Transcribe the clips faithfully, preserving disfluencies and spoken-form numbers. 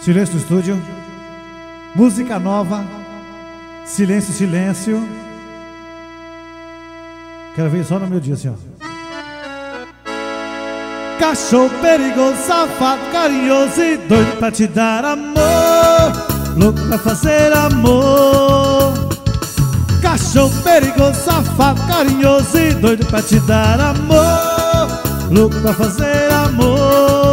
Silêncio no estúdio. Música nova. Silêncio, silêncio. Quero ver só no meu dia assim, ó. Cachorro perigoso, safado, carinhoso e doido pra te dar amor, louco pra fazer amor. Cachorro perigoso, safado, carinhoso e doido pra te dar amor, louco pra fazer amor.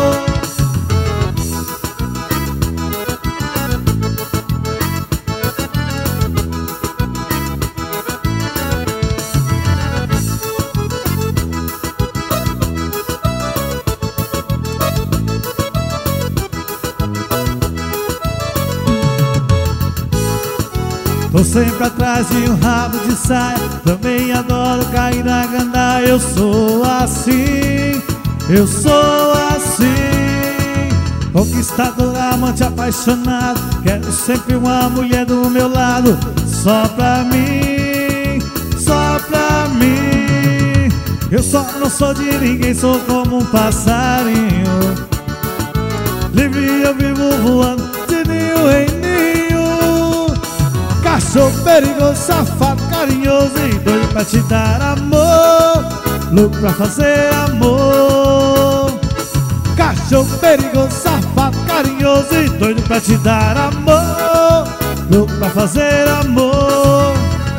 Tô sempre atrás de um rabo de saia, também adoro cair na gandaia. Eu sou assim, eu sou assim, conquistador, amante, apaixonado. Quero sempre uma mulher do meu lado, só pra mim, só pra mim. Eu só não sou de ninguém, sou como um passarinho livre, eu vivo voando de ninho em ninho. Cachorro perigoso, safado, carinhoso e doido pra te dar amor, louco pra fazer amor. Cachorro perigoso, safado, carinhoso e doido pra te dar amor, louco pra fazer amor.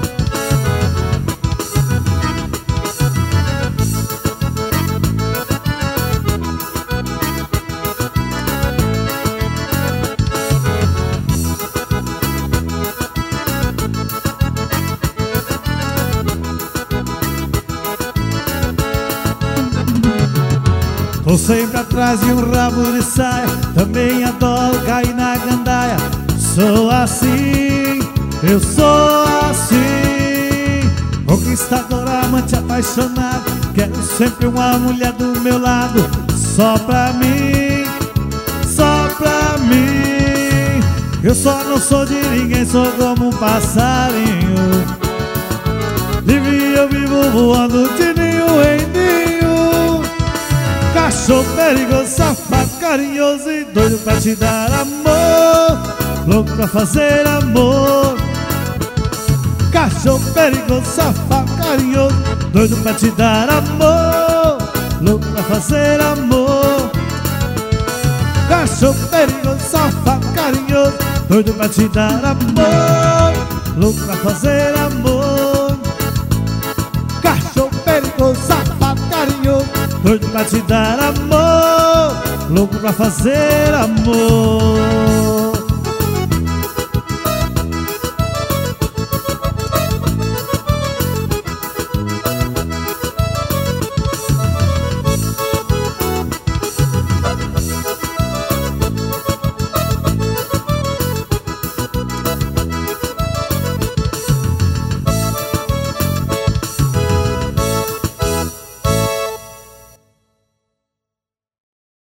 Tô sempre atrás de um rabo de saia, também adoro cair na gandaia. Sou assim, eu sou assim, conquistador, amante, apaixonado. Quero sempre uma mulher do meu lado, só pra mim, só pra mim. Eu só não sou de ninguém, sou como um passarinho livre, eu vivo voando de ninho em ninho. Cachorro perigoso, safado, carinhoso e doido pra te dar amor, louco pra fazer amor. Cachorro perigoso, safado, carinhoso, doido pra te dar amor, louco pra fazer amor. Cachorro perigoso, safado, carinhoso, doido pra te dar amor, louco pra fazer amor. Cachorro perigoso, safado, carinhoso, doido pra te dar amor, louco pra fazer amor.